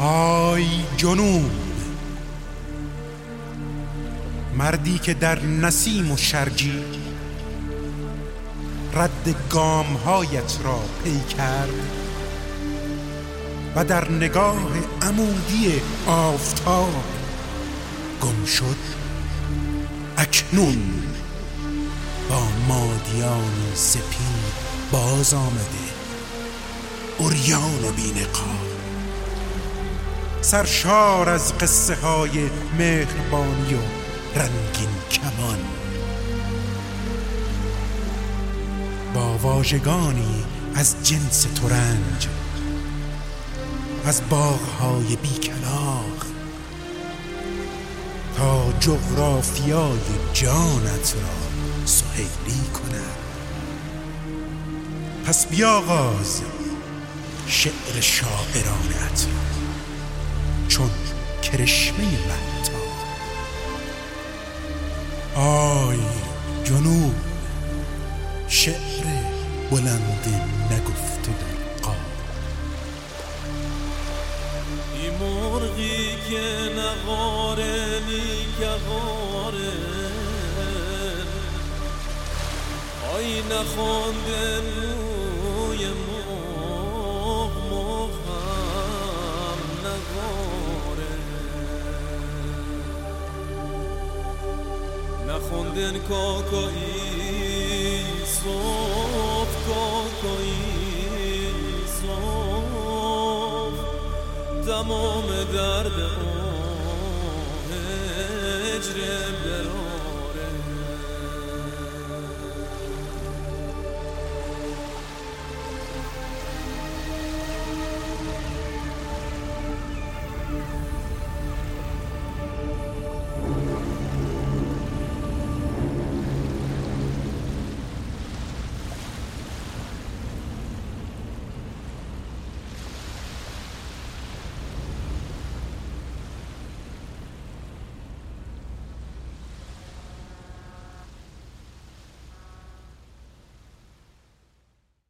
آی جنوب، مردی که در نسیم و شرجی رد گامهایت را پی کرد و در نگاه عمودی آفتاب گم شد، اکنون با مادیانی سپید باز آمده، عریان و بی‌نقاب، سرشار از قصه های مهربانی و رنگین کمان، با واژگانی از جنس ترنج، از باغ‌های بیکلاغ تا جغرافیای جانت را سهیلی کند. پس بیاغاز شعر شاعرانت را چون کرشمه مهتاب. آی جنوب، شعر بلند نگفته در قاب. این مرغی که نغاره نیگهاره، آی نخونده روی موغ موغ هم نگاره، نخوندن کاکایی صبح کاکایی صبح، تمام درد هجر برام